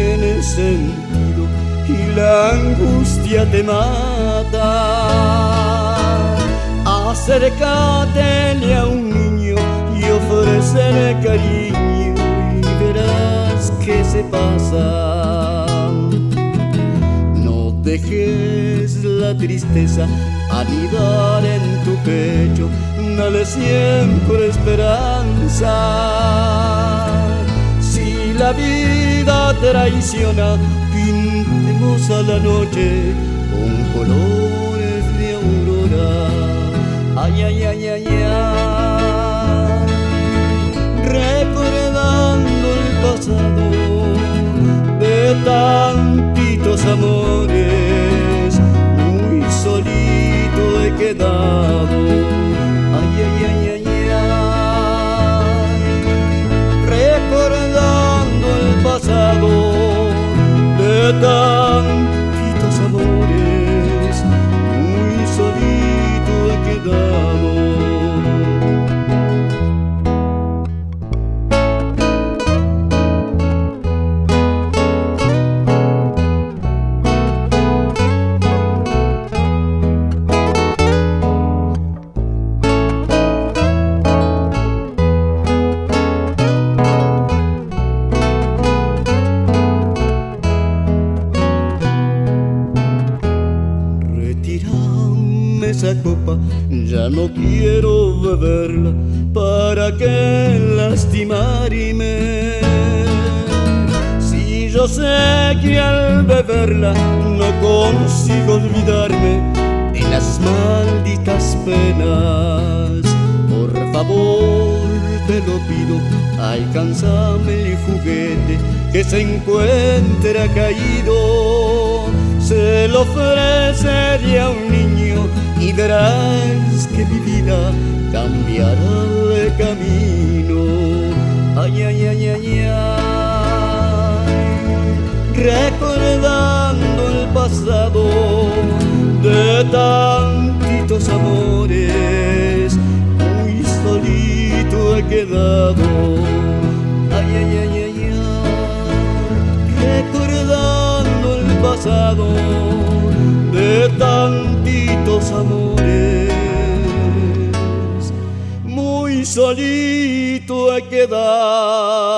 tiene sentido y la angustia te mata. Acércate a un niño y ofrécele cariño y verás que se pasa. No dejes la tristeza anidar en tu pecho, dale siempre esperanza. Si la vida traiciona, pintemos a la noche con colores de aurora. Ay, ay, ay, ay, ay. Recordando el pasado de tantitos amores, muy solito he quedado. Ay, ay, ay, ay, ay. Recordando el pasado de tantitos amores, muy solito he quedado. Esa copa ya no quiero beberla, para qué lastimarme. Si yo sé que al beberla no consigo olvidarme de las malditas penas, por favor te lo pido, alcánzame el juguete que se encuentra caído. Se lo ofrecería a un niño y verás que mi vida cambiará de camino. Ay, ay, ay, ay, ay. Recordando el pasado de tantitos amores, muy solito he quedado. Ay, ay, ay, ay, ay. Recordando el pasado de tantitos amores, muy solito he quedado.